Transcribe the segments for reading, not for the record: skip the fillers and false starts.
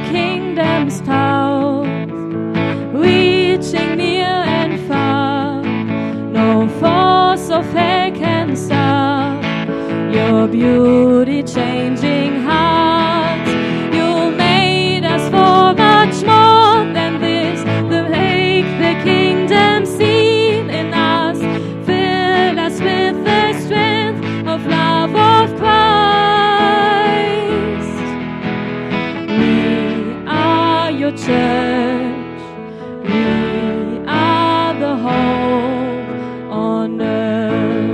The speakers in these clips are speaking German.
kingdom's power, reaching near and far. No force of hell can stop your beauty changing hearts. You made us for much more than this. The make the kingdom seen in us. Fill us with the strength of love of Christ. We are your church. We are the hope on earth.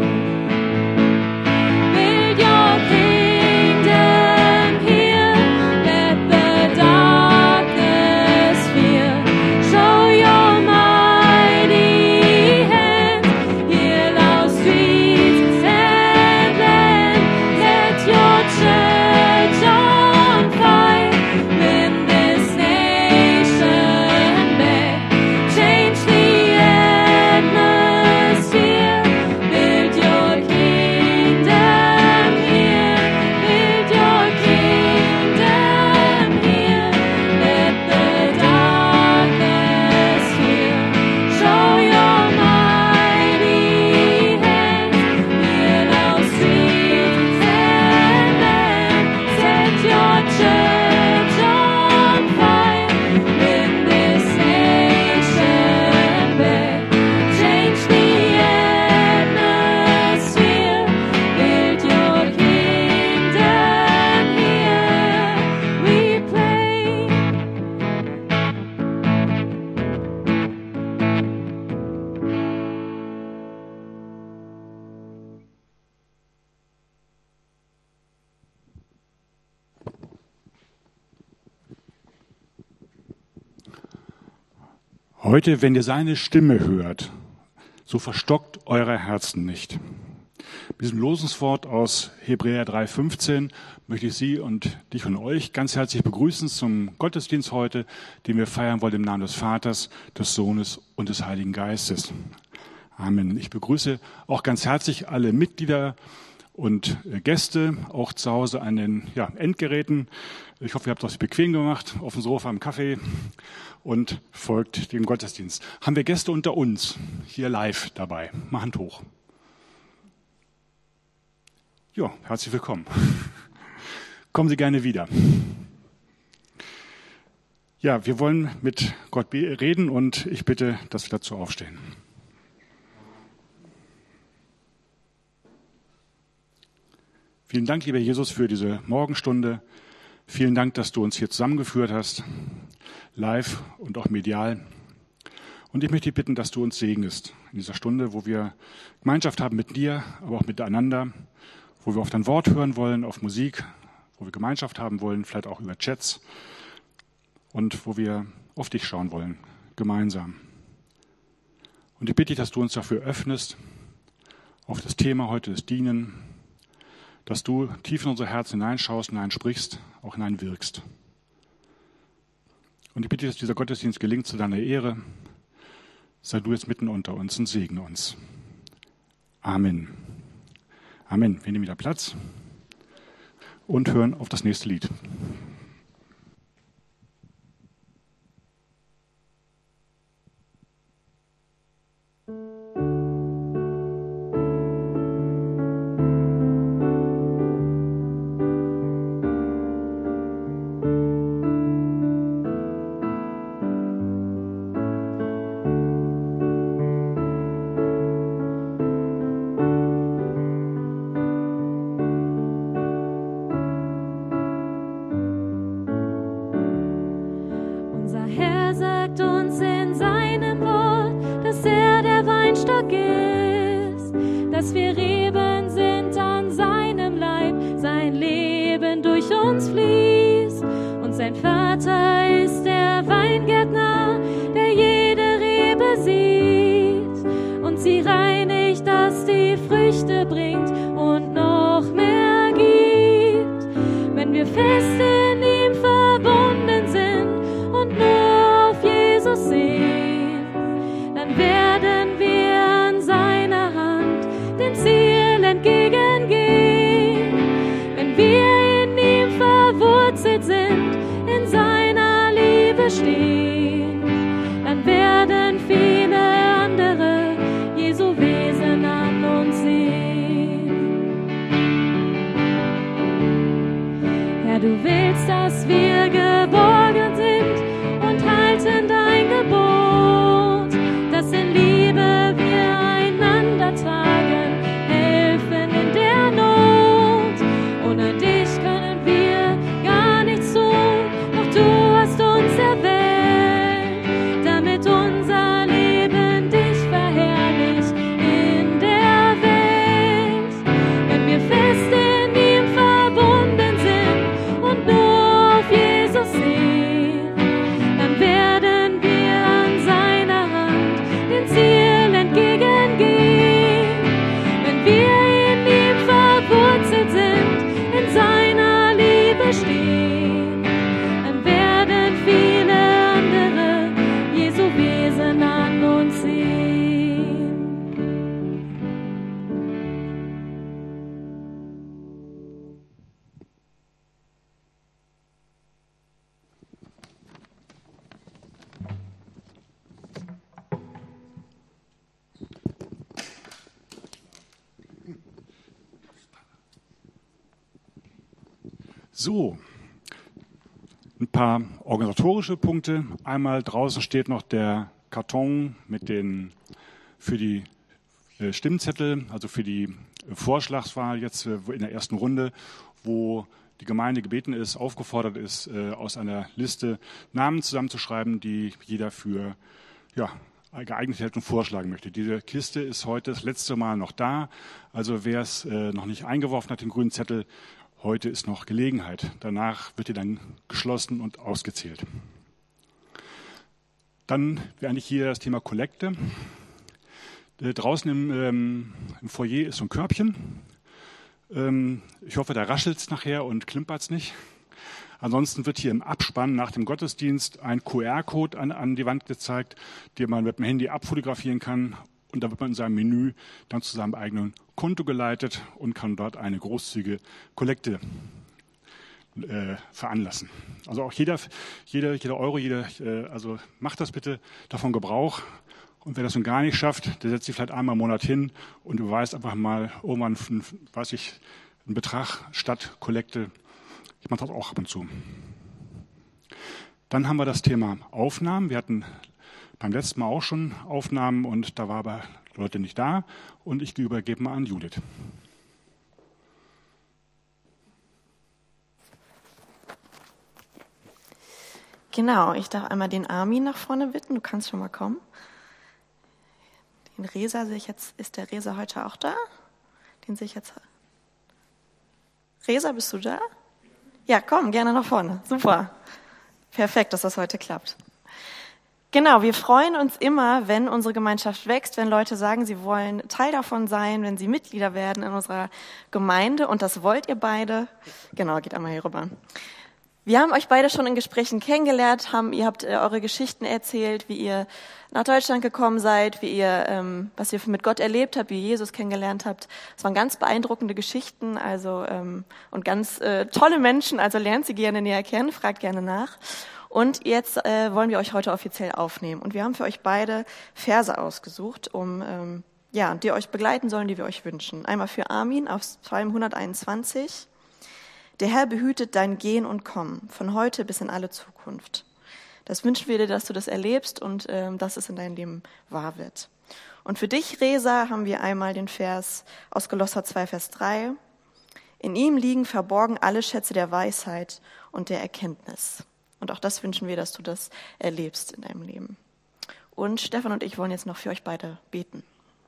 Build your kingdom here. Let the darkness fear. Show your mighty hand. Heal our streets and land. Let your church on fire. Win this nation back. Change the atmosphere. Build your kingdom here. Build your kingdom here. Let the darkness fear. Show your mighty hand. Heal our streets and land. Set your church on fire. Win this nation back. Change the atmosphere. Build your kingdom here. We pray. Heute, wenn ihr seine Stimme hört, so verstockt eure Herzen nicht. Mit diesem Losungswort aus Hebräer 3,15 möchte ich Sie und dich und euch ganz herzlich begrüßen zum Gottesdienst heute, den wir feiern wollen im Namen des Vaters, des Sohnes und des Heiligen Geistes. Amen. Ich begrüße auch ganz herzlich alle Mitglieder und Gäste, auch zu Hause an den Endgeräten. Ich hoffe, ihr habt es bequem gemacht, auf dem Sofa, am Kaffee und folgt dem Gottesdienst. Haben wir Gäste unter uns, hier live dabei? Mal Hand hoch. Ja, herzlich willkommen. Kommen Sie gerne wieder. Ja, wir wollen mit Gott reden und ich bitte, dass wir dazu aufstehen. Vielen Dank, lieber Jesus, für diese Morgenstunde. Vielen Dank, dass du uns hier zusammengeführt hast, live und auch medial. Und ich möchte dich bitten, dass du uns segnest in dieser Stunde, wo wir Gemeinschaft haben mit dir, aber auch miteinander, wo wir auf dein Wort hören wollen, auf Musik, wo wir Gemeinschaft haben wollen, vielleicht auch über Chats und wo wir auf dich schauen wollen, gemeinsam. Und ich bitte dich, dass du uns dafür öffnest, auf das Thema heute, das Dienen, dass du tief in unsere Herzen hineinschaust, hineinsprichst, auch hineinwirkst. Und ich bitte dich, dass dieser Gottesdienst gelingt zu deiner Ehre. Sei du jetzt mitten unter uns und segne uns. Amen. Amen. Wir nehmen wieder Platz und hören auf das nächste Lied. Herr, du willst, dass wir geborgen sind und halten dein Gebot, dass in Liebe wir einander tragen, helfen in der Not. Ohne dich können wir gar nichts tun, doch du hast uns erwählt, damit unser Leben dich verherrlicht in der Welt. Wenn wir fest in ihm verbunden sind und nur auf Jesus sehen, dann werden wir an seiner Hand dem Ziel entgegengehen. Wenn wir in ihm verwurzelt sind, in seiner Liebe stehen, dann werden viele andere Jesu Wesen an uns sehen. So, ein paar organisatorische Punkte. Einmal draußen steht noch der Karton mit den für die Stimmzettel, also für die Vorschlagswahl jetzt in der ersten Runde, wo die Gemeinde gebeten ist, aufgefordert ist, aus einer Liste Namen zusammenzuschreiben, die jeder für geeignet hält und vorschlagen möchte. Diese Kiste ist heute das letzte Mal noch da. Also wer es noch nicht eingeworfen hat, den grünen Zettel, heute ist noch Gelegenheit. Danach wird die dann geschlossen und ausgezählt. Dann wäre eigentlich hier das Thema Kollekte. Draußen im Foyer ist so ein Körbchen. Ich hoffe, da raschelt es nachher und klimpert es nicht. Ansonsten wird hier im Abspann nach dem Gottesdienst ein QR-Code an die Wand gezeigt, den man mit dem Handy abfotografieren kann. Und da wird man in seinem Menü dann zu seinem eigenen Konto geleitet und kann dort eine großzügige Kollekte veranlassen. Also auch jeder Euro, also macht das bitte davon Gebrauch. Und wer das nun gar nicht schafft, der setzt sich vielleicht einmal im Monat hin und überweist einfach mal irgendwann, einen Betrag statt Kollekte. Ich mache das auch ab und zu. Dann haben wir das Thema Aufnahmen. Wir hatten beim letzten Mal auch schon Aufnahmen und da war aber Leute nicht da und ich übergebe mal an Judith. Genau, ich darf einmal den Armin nach vorne bitten. Du kannst schon mal kommen. Den Resa sehe ich jetzt. Ist der Resa heute auch da? Den sehe ich jetzt. Resa, bist du da? Ja, komm, gerne nach vorne. Super. Perfekt, dass das heute klappt. Genau, wir freuen uns immer, wenn unsere Gemeinschaft wächst, wenn Leute sagen, sie wollen Teil davon sein, wenn sie Mitglieder werden in unserer Gemeinde. Und das wollt ihr beide. Genau, geht einmal hier rüber. Wir haben euch beide schon in Gesprächen kennengelernt, ihr habt eure Geschichten erzählt, wie ihr nach Deutschland gekommen seid, was ihr mit Gott erlebt habt, wie ihr Jesus kennengelernt habt. Es waren ganz beeindruckende Geschichten, und ganz tolle Menschen, also lernt sie gerne näher kennen, fragt gerne nach. Und jetzt wollen wir euch heute offiziell aufnehmen. Und wir haben für euch beide Verse ausgesucht, die euch begleiten sollen, die wir euch wünschen. Einmal für Armin aus Psalm 121. Der Herr behütet dein Gehen und Kommen, von heute bis in alle Zukunft. Das wünschen wir dir, dass du das erlebst und dass es in deinem Leben wahr wird. Und für dich, Resa, haben wir einmal den Vers aus Kolosser 2, Vers 3. In ihm liegen verborgen alle Schätze der Weisheit und der Erkenntnis. Und auch das wünschen wir, dass du das erlebst in deinem Leben. Und Stefan und ich wollen jetzt noch für euch beide beten.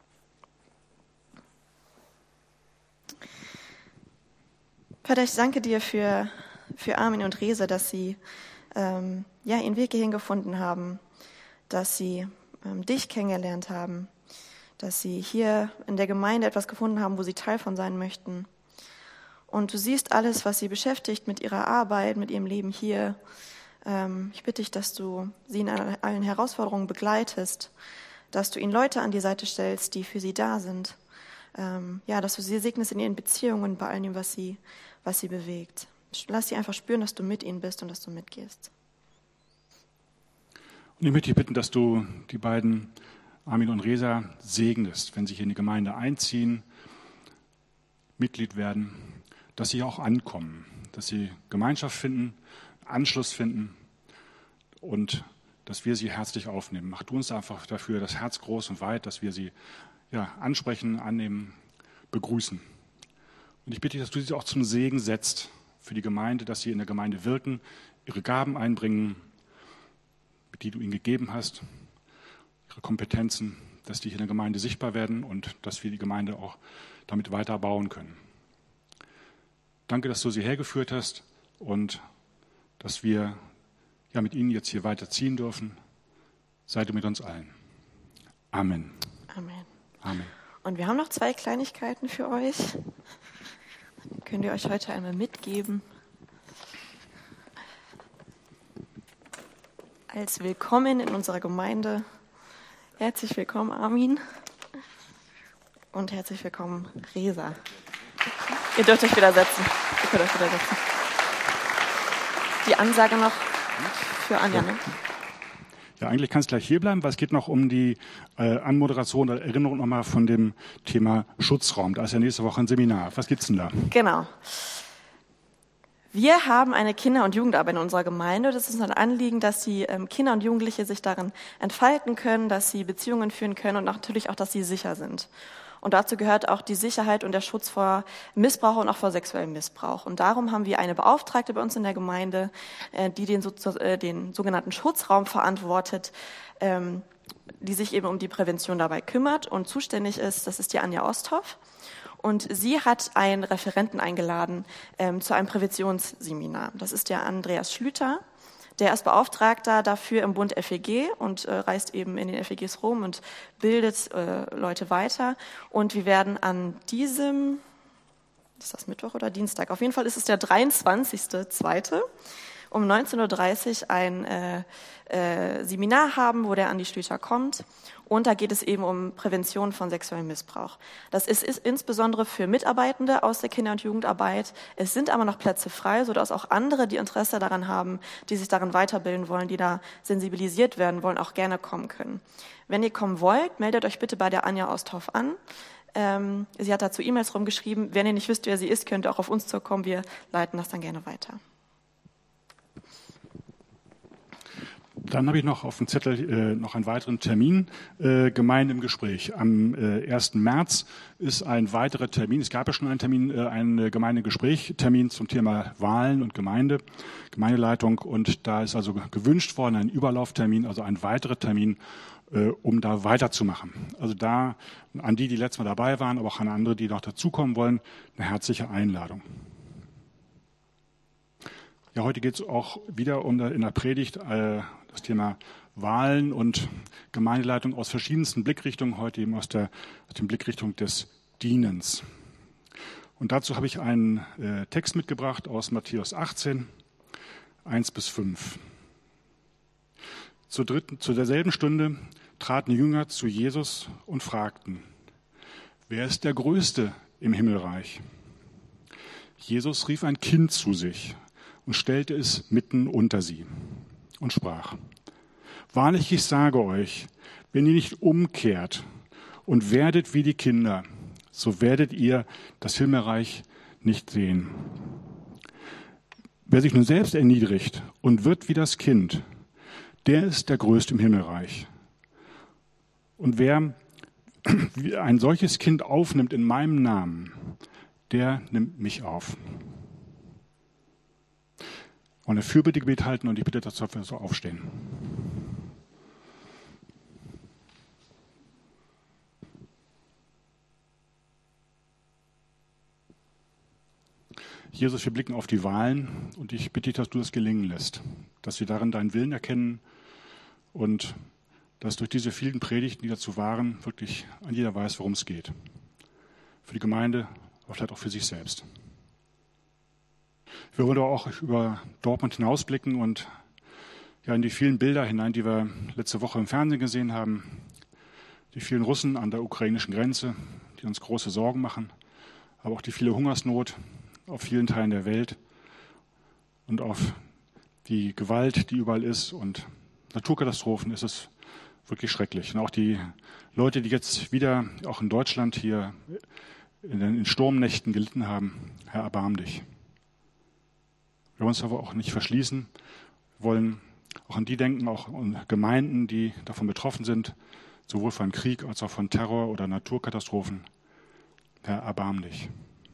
Vater, ich danke dir für Armin und Resa, dass sie ihren Weg hierhin gefunden haben, dass sie dich kennengelernt haben, dass sie hier in der Gemeinde etwas gefunden haben, wo sie Teil von sein möchten. Und du siehst alles, was sie beschäftigt mit ihrer Arbeit, mit ihrem Leben hier. Ich bitte dich, dass du sie in allen Herausforderungen begleitest, dass du ihnen Leute an die Seite stellst, die für sie da sind. Dass du sie segnest in ihren Beziehungen, bei all dem, was sie bewegt. Lass sie einfach spüren, dass du mit ihnen bist und dass du mitgehst. Und ich möchte dich bitten, dass du die beiden, Armin und Resa, segnest, wenn sie hier in die Gemeinde einziehen, Mitglied werden, dass sie auch ankommen, dass sie Gemeinschaft finden, Anschluss finden und dass wir sie herzlich aufnehmen. Mach du uns einfach dafür das Herz groß und weit, dass wir sie ansprechen, annehmen, begrüßen. Und ich bitte dich, dass du sie auch zum Segen setzt für die Gemeinde, dass sie in der Gemeinde wirken, ihre Gaben einbringen, die du ihnen gegeben hast, ihre Kompetenzen, dass die hier in der Gemeinde sichtbar werden und dass wir die Gemeinde auch damit weiter bauen können. Danke, dass du sie hergeführt hast und dass wir mit ihnen jetzt hier weiterziehen dürfen. Sei du mit uns allen. Amen. Amen. Amen. Und wir haben noch 2 Kleinigkeiten für euch. Könnt ihr euch heute einmal mitgeben. Als Willkommen in unserer Gemeinde. Herzlich willkommen, Armin. Und herzlich willkommen, Resa. Ihr dürft euch wieder setzen. Ihr könnt euch wieder setzen. Die Ansage noch für Anja, ne? Ja, eigentlich kann es gleich hier bleiben, weil es geht noch um die Anmoderation oder Erinnerung nochmal von dem Thema Schutzraum. Da ist ja nächste Woche ein Seminar. Was gibt's denn da? Genau. Wir haben eine Kinder- und Jugendarbeit in unserer Gemeinde. Das ist ein Anliegen, dass die Kinder und Jugendliche sich darin entfalten können, dass sie Beziehungen führen können und natürlich auch, dass sie sicher sind. Und dazu gehört auch die Sicherheit und der Schutz vor Missbrauch und auch vor sexuellem Missbrauch. Und darum haben wir eine Beauftragte bei uns in der Gemeinde, die den sogenannten Schutzraum verantwortet, die sich eben um die Prävention dabei kümmert und zuständig ist. Das ist die Anja Osthoff. Und sie hat einen Referenten eingeladen zu einem Präventionsseminar. Das ist der Andreas Schlüter. Der ist Beauftragter dafür im Bund FEG und reist eben in den FEGs rum und bildet Leute weiter. Und wir werden an diesem, ist das Mittwoch oder Dienstag? Auf jeden Fall ist es der 23.02. um 19.30 Uhr ein Seminar haben, wo der Andi Schlüter kommt. Und da geht es eben um Prävention von sexuellem Missbrauch. Das ist insbesondere für Mitarbeitende aus der Kinder- und Jugendarbeit. Es sind aber noch Plätze frei, sodass auch andere, die Interesse daran haben, die sich darin weiterbilden wollen, die da sensibilisiert werden wollen, auch gerne kommen können. Wenn ihr kommen wollt, meldet euch bitte bei der Anja Osthoff an. Sie hat dazu E-Mails rumgeschrieben. Wenn ihr nicht wisst, wer sie ist, könnt ihr auch auf uns zukommen. Wir leiten das dann gerne weiter. Dann habe ich noch auf dem Zettel noch einen weiteren Termin, Gemeinde im Gespräch. Am 1. März ist ein weiterer Termin, es gab ja schon einen Termin, ein Gemeindegespräch-Termin zum Thema Wahlen und Gemeindeleitung. Und da ist also gewünscht worden, ein Überlauftermin, also ein weiterer Termin, um da weiterzumachen. Also da an die letztes Mal dabei waren, aber auch an andere, die noch dazukommen wollen, eine herzliche Einladung. Ja, heute geht es auch wieder in der Predigt das Thema Wahlen und Gemeindeleitung aus verschiedensten Blickrichtungen, heute eben aus der Blickrichtung des Dienens. Und dazu habe ich einen Text mitgebracht aus Matthäus 18, 1-5. Zu derselben Stunde traten die Jünger zu Jesus und fragten: Wer ist der Größte im Himmelreich? Jesus rief ein Kind zu sich und stellte es mitten unter sie und sprach: Wahrlich, ich sage euch, wenn ihr nicht umkehrt und werdet wie die Kinder, so werdet ihr das Himmelreich nicht sehen. Wer sich nun selbst erniedrigt und wird wie das Kind, der ist der Größte im Himmelreich. Und wer ein solches Kind aufnimmt in meinem Namen, der nimmt mich auf. Und ein Fürbittegebet halten und ich bitte, dass wir so aufstehen. Jesus, wir blicken auf die Wahlen und ich bitte dich, dass du das gelingen lässt, dass wir darin deinen Willen erkennen und dass durch diese vielen Predigten, die dazu waren, wirklich an jeder weiß, worum es geht. Für die Gemeinde, aber vielleicht auch für sich selbst. Wir wollen auch über Dortmund hinausblicken und in die vielen Bilder hinein, die wir letzte Woche im Fernsehen gesehen haben. Die vielen Russen an der ukrainischen Grenze, die uns große Sorgen machen, aber auch die viele Hungersnot auf vielen Teilen der Welt und auf die Gewalt, die überall ist und Naturkatastrophen, ist es wirklich schrecklich. Und auch die Leute, die jetzt wieder auch in Deutschland hier in den Sturmnächten gelitten haben, Herr, erbarm dich. Wir wollen uns aber auch nicht verschließen, wir wollen auch an die denken, auch an Gemeinden, die davon betroffen sind, sowohl von Krieg als auch von Terror oder Naturkatastrophen. Herr, erbarm dich.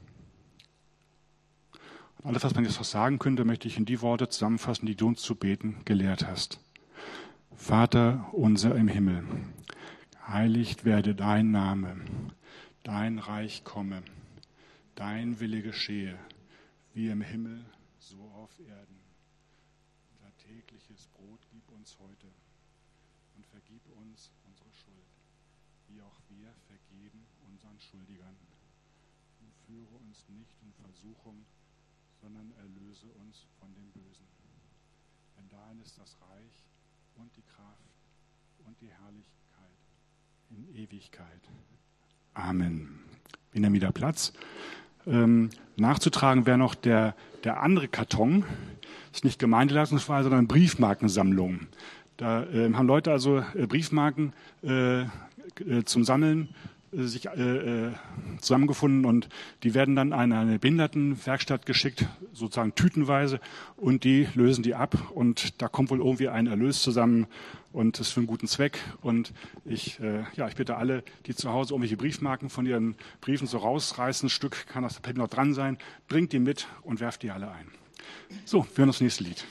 Und alles, was man jetzt noch sagen könnte, möchte ich in die Worte zusammenfassen, die du uns zu beten gelehrt hast. Vater unser im Himmel, heiligt werde dein Name, dein Reich komme, dein Wille geschehe, wie im Himmel, so auf Erden. Unser tägliches Brot gib uns heute und vergib uns unsere Schuld, wie auch wir vergeben unseren Schuldigern. Und führe uns nicht in Versuchung, sondern erlöse uns von dem Bösen. Denn dein ist das Reich und die Kraft und die Herrlichkeit in Ewigkeit. Amen. Wir nehmen wieder Platz. Nachzutragen wäre noch der andere Karton. Das ist nicht Gemeindeleistungsfrei, sondern Briefmarkensammlung. Da haben Leute also Briefmarken zum Sammeln sich zusammengefunden und die werden dann an eine Behindertenwerkstatt geschickt, sozusagen tütenweise, und die lösen die ab und da kommt wohl irgendwie ein Erlös zusammen und das ist für einen guten Zweck. Und ich bitte alle, die zu Hause irgendwelche Briefmarken von ihren Briefen so rausreißen, ein Stück kann das noch dran sein, bringt die mit und werft die alle ein. So, wir hören das nächste Lied.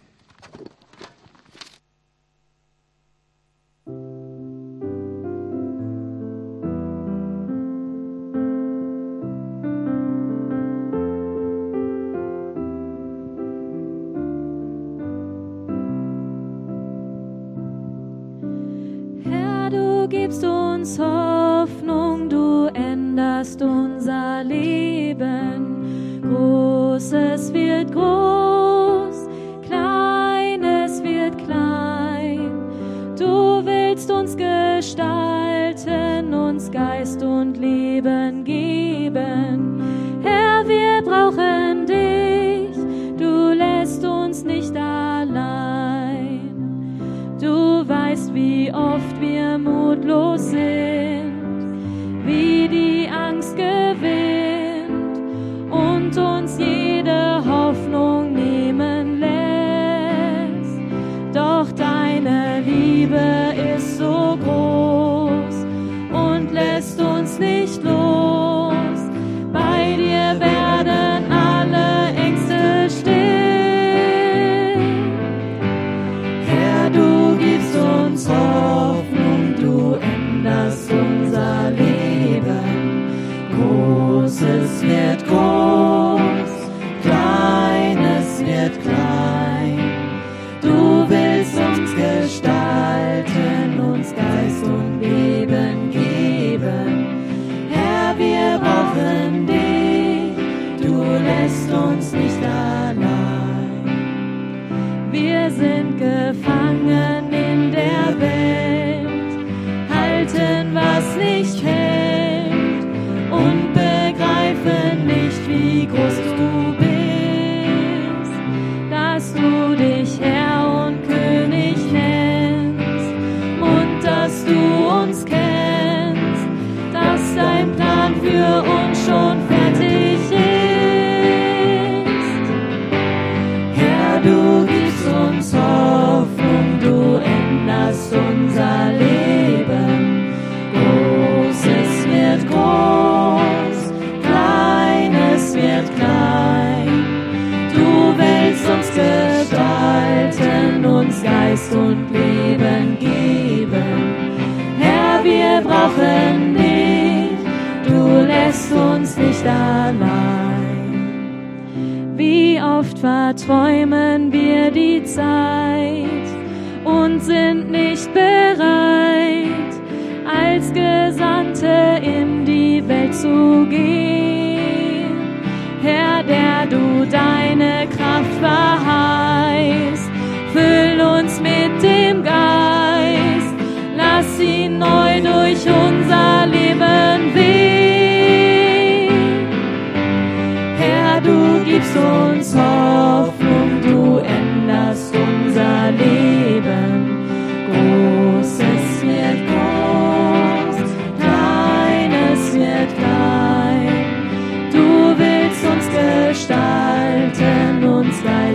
Du gibst uns Hoffnung, du änderst unser Leben. Großes wird groß, Kleines wird klein. Du willst uns gestalten, uns Geist und Leben geben. Herr, wir brauchen dich, du lässt uns nicht allein. Du weißt, wie oft wir mutlos sind, wie die Angst gewinnt und uns jede Hoffnung nehmen lässt. Doch deine Liebe ist so groß und lässt uns nicht los. Bei dir werden alle Ängste still. Herr, du gibst uns Hoffnung, du änderst unser Leben. Großes wird groß, Kleines wird klein. Du willst uns gestalten, uns Geist und Leben geben. Herr, wir brauchen dich, du lässt uns nicht allein. Wir sind gefangen in der Welt, halten, was nicht hält und begreifen nicht, wie groß du bist, dass du dich Herr und König nennst und dass du uns kennst, dass dein Plan für uns schon fertig ist. Herr, du gibst uns Hoffnung, du änderst unser Leben. Großes wird groß, Kleines wird klein. Du willst uns gestalten, uns Geist und Leben geben. Herr, wir brauchen dich, du lässt uns nicht allein. Wie oft verträumen wir die Zeit und sind nicht bereit, als Gesandte in die Welt zu gehen. Herr, der du deine Kraft verheißt, füll uns mit dem Geist, lass ihn neu durch unser Leben wehen. Herr, du gibst uns Hoffnung, du änderst unser Leben. Großes wird groß, Kleines wird klein. Du willst uns gestalten, uns Geist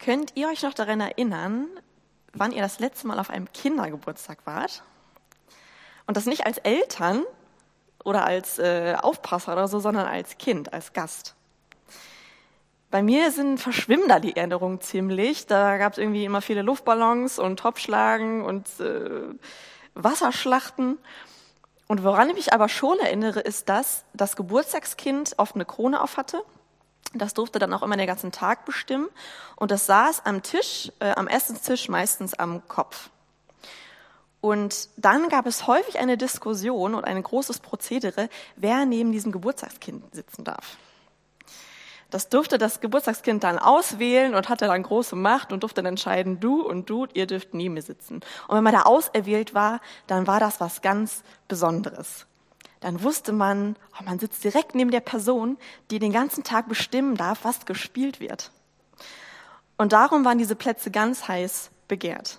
Könnt ihr euch noch daran erinnern, wann ihr das letzte Mal auf einem Kindergeburtstag wart? Und das nicht als Eltern oder als Aufpasser oder so, sondern als Kind, als Gast. Bei mir verschwimmen da die Erinnerungen ziemlich. Da gab es irgendwie immer viele Luftballons und Topfschlagen und Wasserschlachten. Und woran ich mich aber schon erinnere, ist, dass das Geburtstagskind oft eine Krone auf hatte. Das durfte dann auch immer den ganzen Tag bestimmen. Und das saß am Tisch, am Essenstisch, meistens am Kopf. Und dann gab es häufig eine Diskussion und ein großes Prozedere, wer neben diesem Geburtstagskind sitzen darf. Das durfte das Geburtstagskind dann auswählen und hatte dann große Macht und durfte dann entscheiden, du und du, ihr dürft neben mir sitzen. Und wenn man da auserwählt war, dann war das was ganz Besonderes. Dann wusste man, man sitzt direkt neben der Person, die den ganzen Tag bestimmen darf, was gespielt wird. Und darum waren diese Plätze ganz heiß begehrt.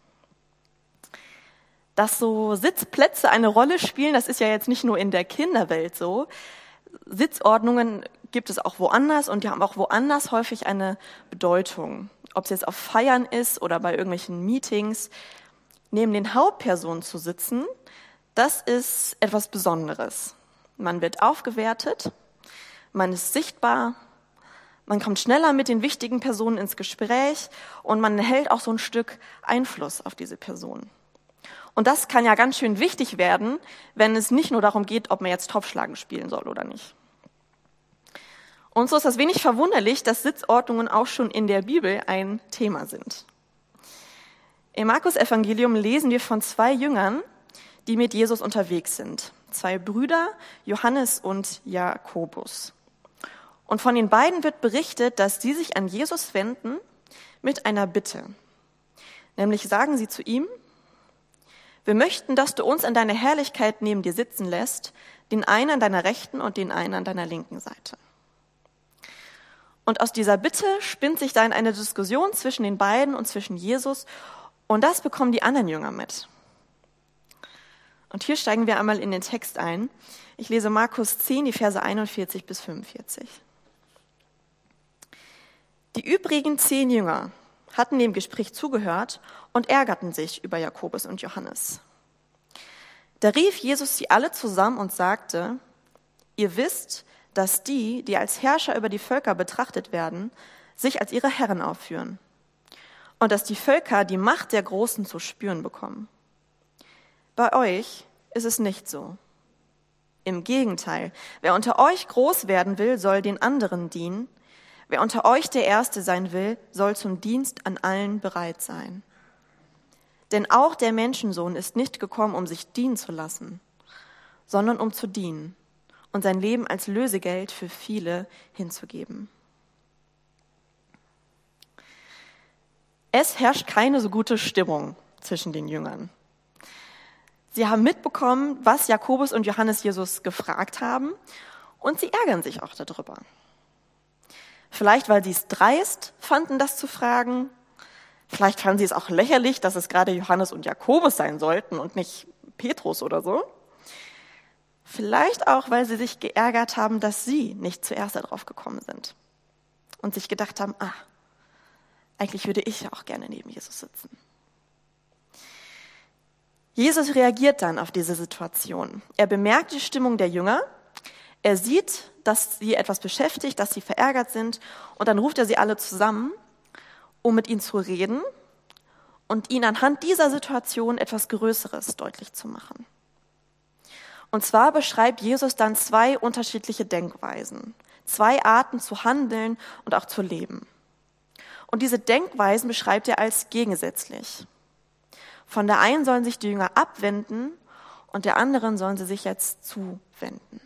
Dass so Sitzplätze eine Rolle spielen, das ist ja jetzt nicht nur in der Kinderwelt so. Sitzordnungen gibt es auch woanders und die haben auch woanders häufig eine Bedeutung. Ob es jetzt auf Feiern ist oder bei irgendwelchen Meetings. Neben den Hauptpersonen zu sitzen, das ist etwas Besonderes. Man wird aufgewertet, man ist sichtbar, man kommt schneller mit den wichtigen Personen ins Gespräch und man erhält auch so ein Stück Einfluss auf diese Person. Und das kann ja ganz schön wichtig werden, wenn es nicht nur darum geht, ob man jetzt Topfschlagen spielen soll oder nicht. Und so ist das wenig verwunderlich, dass Sitzordnungen auch schon in der Bibel ein Thema sind. Im Markus-Evangelium lesen wir von 2 Jüngern, die mit Jesus unterwegs sind. 2 Brüder, Johannes und Jakobus. Und von den beiden wird berichtet, dass die sich an Jesus wenden mit einer Bitte. Nämlich sagen sie zu ihm: Wir möchten, dass du uns an deiner Herrlichkeit neben dir sitzen lässt, den einen an deiner rechten und den einen an deiner linken Seite. Und aus dieser Bitte spinnt sich dann eine Diskussion zwischen den beiden und zwischen Jesus. Und das bekommen die anderen Jünger mit. Und hier steigen wir einmal in den Text ein. Ich lese Markus 10, die Verse 41 bis 45. Die übrigen 10 Jünger hatten dem Gespräch zugehört und ärgerten sich über Jakobus und Johannes. Da rief Jesus sie alle zusammen und sagte: Ihr wisst, dass die, die als Herrscher über die Völker betrachtet werden, sich als ihre Herren aufführen. Und dass die Völker die Macht der Großen zu spüren bekommen. Bei euch ist es nicht so. Im Gegenteil, wer unter euch groß werden will, soll den anderen dienen. Wer unter euch der Erste sein will, soll zum Dienst an allen bereit sein. Denn auch der Menschensohn ist nicht gekommen, um sich dienen zu lassen, sondern um zu dienen und sein Leben als Lösegeld für viele hinzugeben. Es herrscht keine so gute Stimmung zwischen den Jüngern. Sie haben mitbekommen, was Jakobus und Johannes Jesus gefragt haben, und sie ärgern sich auch darüber. Vielleicht, weil sie es dreist fanden, das zu fragen. Vielleicht fanden sie es auch lächerlich, dass es gerade Johannes und Jakobus sein sollten und nicht Petrus oder so. Vielleicht auch, weil sie sich geärgert haben, dass sie nicht zuerst darauf gekommen sind und sich gedacht haben, eigentlich würde ich ja auch gerne neben Jesus sitzen. Jesus reagiert dann auf diese Situation. Er bemerkt die Stimmung der Jünger. Er sieht, dass sie etwas beschäftigt, dass sie verärgert sind. Und dann ruft er sie alle zusammen, um mit ihnen zu reden und ihnen anhand dieser Situation etwas Größeres deutlich zu machen. Und zwar beschreibt Jesus dann 2 unterschiedliche Denkweisen, 2 Arten zu handeln und auch zu leben. Und diese Denkweisen beschreibt er als gegensätzlich. Von der einen sollen sich die Jünger abwenden und der anderen sollen sie sich jetzt zuwenden.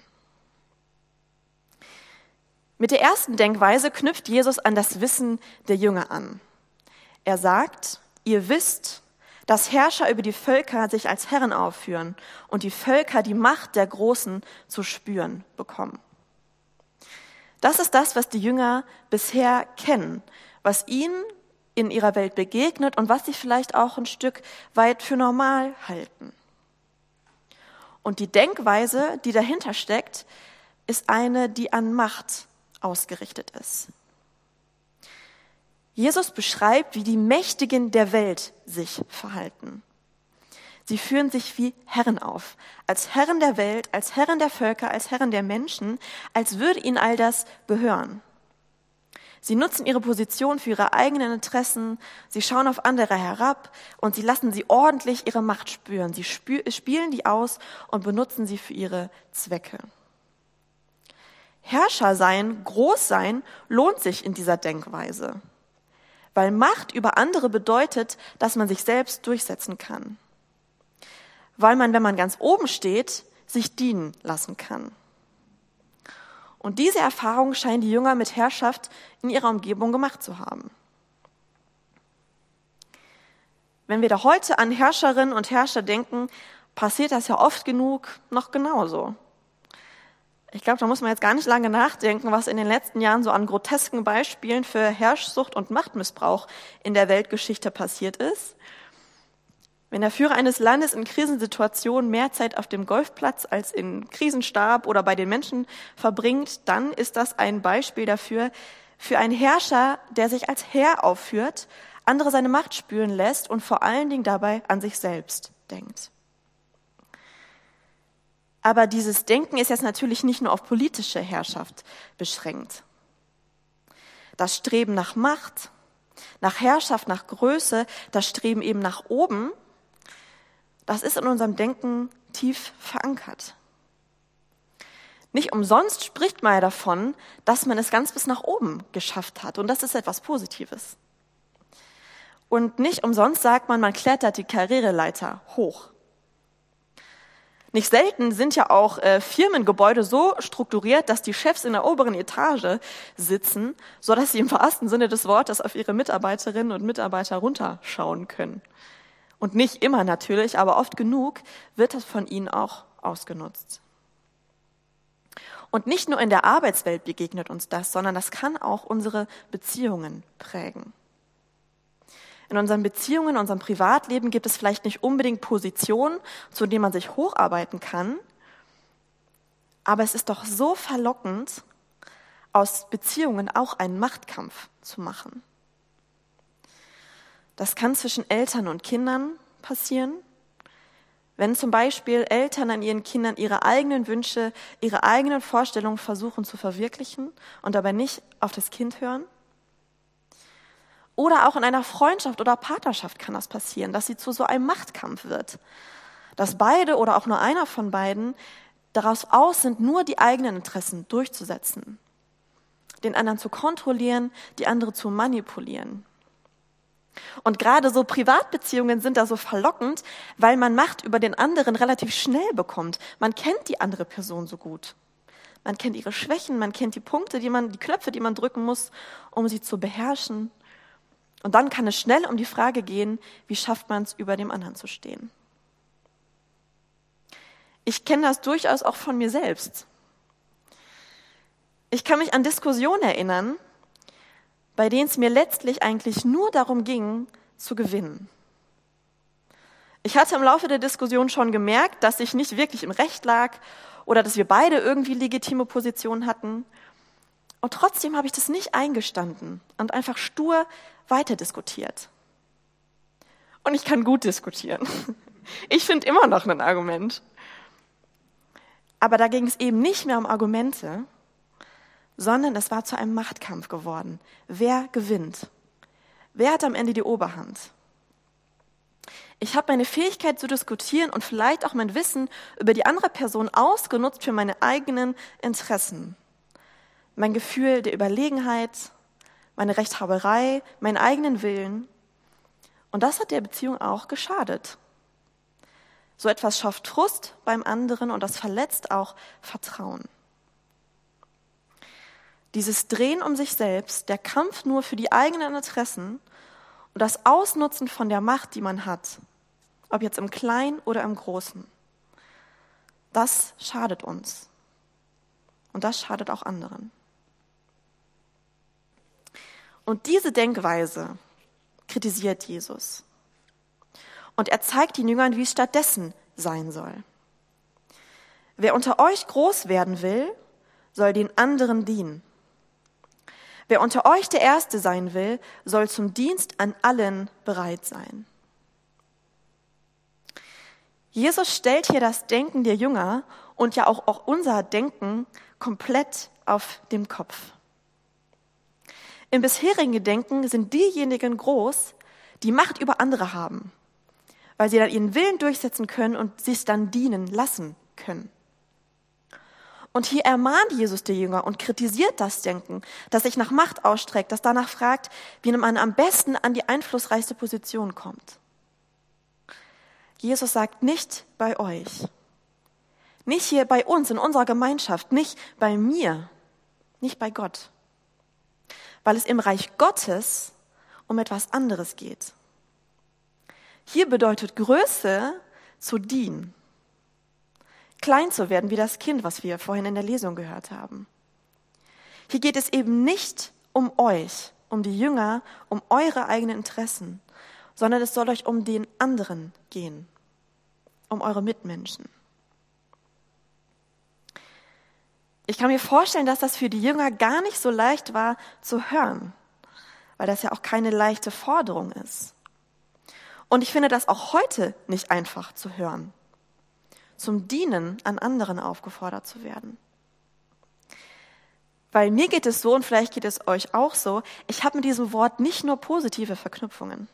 Mit der ersten Denkweise knüpft Jesus an das Wissen der Jünger an. Er sagt: Ihr wisst, dass Herrscher über die Völker sich als Herren aufführen und die Völker die Macht der Großen zu spüren bekommen. Das ist das, was die Jünger bisher kennen, was ihnen in ihrer Welt begegnet und was sie vielleicht auch ein Stück weit für normal halten. Und die Denkweise, die dahinter steckt, ist eine, die an Macht ausgerichtet ist. Jesus beschreibt, wie die Mächtigen der Welt sich verhalten. Sie führen sich wie Herren auf, als Herren der Welt, als Herren der Völker, als Herren der Menschen, als würde ihnen all das gehören. Sie nutzen ihre Position für ihre eigenen Interessen, sie schauen auf andere herab und sie lassen sie ordentlich ihre Macht spüren. Sie spielen die aus und benutzen sie für ihre Zwecke. Herrscher sein, groß sein, lohnt sich in dieser Denkweise, weil Macht über andere bedeutet, dass man sich selbst durchsetzen kann. Weil man, wenn man ganz oben steht, sich dienen lassen kann. Und diese Erfahrung scheinen die Jünger mit Herrschaft in ihrer Umgebung gemacht zu haben. Wenn wir da heute an Herrscherinnen und Herrscher denken, passiert das ja oft genug noch genauso. Ich glaube, da muss man jetzt gar nicht lange nachdenken, was in den letzten Jahren so an grotesken Beispielen für Herrschsucht und Machtmissbrauch in der Weltgeschichte passiert ist. Wenn der Führer eines Landes in Krisensituationen mehr Zeit auf dem Golfplatz als im Krisenstab oder bei den Menschen verbringt, dann ist das ein Beispiel dafür, für einen Herrscher, der sich als Herr aufführt, andere seine Macht spüren lässt und vor allen Dingen dabei an sich selbst denkt. Aber dieses Denken ist jetzt natürlich nicht nur auf politische Herrschaft beschränkt. Das Streben nach Macht, nach Herrschaft, nach Größe, das Streben eben nach oben, das ist in unserem Denken tief verankert. Nicht umsonst spricht man ja davon, dass man es ganz bis nach oben geschafft hat. Und das ist etwas Positives. Und nicht umsonst sagt man, man klettert die Karriereleiter hoch. Nicht selten sind ja auch Firmengebäude so strukturiert, dass die Chefs in der oberen Etage sitzen, sodass sie im wahrsten Sinne des Wortes auf ihre Mitarbeiterinnen und Mitarbeiter runterschauen können. Und nicht immer natürlich, aber oft genug wird das von ihnen auch ausgenutzt. Und nicht nur in der Arbeitswelt begegnet uns das, sondern das kann auch unsere Beziehungen prägen. In unseren Beziehungen, in unserem Privatleben gibt es vielleicht nicht unbedingt Positionen, zu denen man sich hocharbeiten kann, aber es ist doch so verlockend, aus Beziehungen auch einen Machtkampf zu machen. Das kann zwischen Eltern und Kindern passieren, wenn zum Beispiel Eltern an ihren Kindern ihre eigenen Wünsche, ihre eigenen Vorstellungen versuchen zu verwirklichen und dabei nicht auf das Kind hören. Oder auch in einer Freundschaft oder Partnerschaft kann das passieren, dass sie zu so einem Machtkampf wird. Dass beide oder auch nur einer von beiden daraus aus sind, nur die eigenen Interessen durchzusetzen, den anderen zu kontrollieren, die andere zu manipulieren. Und gerade so Privatbeziehungen sind da so verlockend, weil man Macht über den anderen relativ schnell bekommt. Man kennt die andere Person so gut. Man kennt ihre Schwächen, man kennt die Punkte, die Knöpfe, die man drücken muss, um sie zu beherrschen. Und dann kann es schnell um die Frage gehen, wie schafft man es, über dem anderen zu stehen. Ich kenne das durchaus auch von mir selbst. Ich kann mich an Diskussionen erinnern, bei denen es mir letztlich eigentlich nur darum ging, zu gewinnen. Ich hatte im Laufe der Diskussion schon gemerkt, dass ich nicht wirklich im Recht lag oder dass wir beide irgendwie legitime Positionen hatten. Und trotzdem habe ich das nicht eingestanden und einfach stur weiter diskutiert. Und ich kann gut diskutieren. Ich finde immer noch ein Argument. Aber da ging es eben nicht mehr um Argumente, sondern es war zu einem Machtkampf geworden. Wer gewinnt? Wer hat am Ende die Oberhand? Ich habe meine Fähigkeit zu diskutieren und vielleicht auch mein Wissen über die andere Person ausgenutzt für meine eigenen Interessen. Mein Gefühl der Überlegenheit, meine Rechthaberei, meinen eigenen Willen. Und das hat der Beziehung auch geschadet. So etwas schafft Frust beim anderen und das verletzt auch Vertrauen. Dieses Drehen um sich selbst, der Kampf nur für die eigenen Interessen und das Ausnutzen von der Macht, die man hat, ob jetzt im Kleinen oder im Großen, das schadet uns. Und das schadet auch anderen. Und diese Denkweise kritisiert Jesus. Und er zeigt den Jüngern, wie es stattdessen sein soll. Wer unter euch groß werden will, soll den anderen dienen. Wer unter euch der Erste sein will, soll zum Dienst an allen bereit sein. Jesus stellt hier das Denken der Jünger und ja auch unser Denken komplett auf den Kopf. Im bisherigen Denken sind diejenigen groß, die Macht über andere haben, weil sie dann ihren Willen durchsetzen können und sich dann dienen lassen können. Und hier ermahnt Jesus die Jünger und kritisiert das Denken, das sich nach Macht ausstreckt, das danach fragt, wie man am besten an die einflussreichste Position kommt. Jesus sagt, nicht bei euch, nicht hier bei uns in unserer Gemeinschaft, nicht bei mir, nicht bei Gott, weil es im Reich Gottes um etwas anderes geht. Hier bedeutet Größe zu dienen, klein zu werden wie das Kind, was wir vorhin in der Lesung gehört haben. Hier geht es eben nicht um euch, um die Jünger, um eure eigenen Interessen, sondern es soll euch um den anderen gehen, um eure Mitmenschen. Ich kann mir vorstellen, dass das für die Jünger gar nicht so leicht war zu hören, weil das ja auch keine leichte Forderung ist. Und ich finde das auch heute nicht einfach zu hören, zum Dienen an anderen aufgefordert zu werden. Weil mir geht es so, und vielleicht geht es euch auch so, ich habe mit diesem Wort nicht nur positive Verknüpfungen.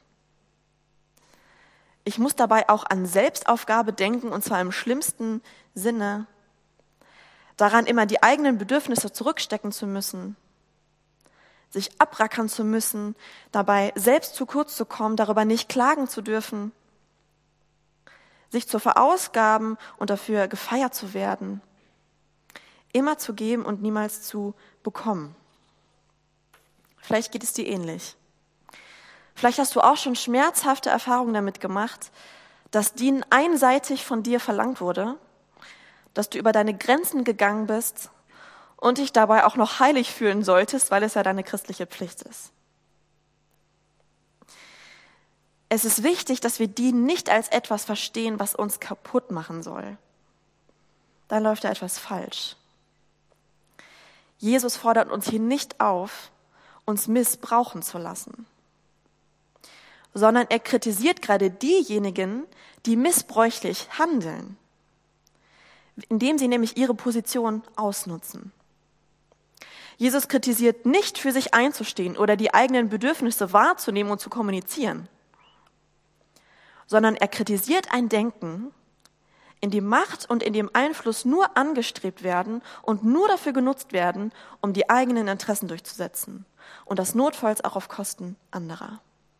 Ich muss dabei auch an Selbstaufgabe denken, und zwar im schlimmsten Sinne. Daran, immer die eigenen Bedürfnisse zurückstecken zu müssen, sich abrackern zu müssen, dabei selbst zu kurz zu kommen, darüber nicht klagen zu dürfen, sich zu verausgaben und dafür gefeiert zu werden, immer zu geben und niemals zu bekommen. Vielleicht geht es dir ähnlich. Vielleicht hast du auch schon schmerzhafte Erfahrungen damit gemacht, dass Dienen einseitig von dir verlangt wurde, dass du über deine Grenzen gegangen bist und dich dabei auch noch heilig fühlen solltest, weil es ja deine christliche Pflicht ist. Es ist wichtig, dass wir Dienen nicht als etwas verstehen, was uns kaputt machen soll. Da läuft ja etwas falsch. Jesus fordert uns hier nicht auf, uns missbrauchen zu lassen, sondern er kritisiert gerade diejenigen, die missbräuchlich handeln, indem sie nämlich ihre Position ausnutzen. Jesus kritisiert nicht, für sich einzustehen oder die eigenen Bedürfnisse wahrzunehmen und zu kommunizieren, sondern er kritisiert ein Denken, in dem Macht und in dem Einfluss nur angestrebt werden und nur dafür genutzt werden, um die eigenen Interessen durchzusetzen und das notfalls auch auf Kosten anderer.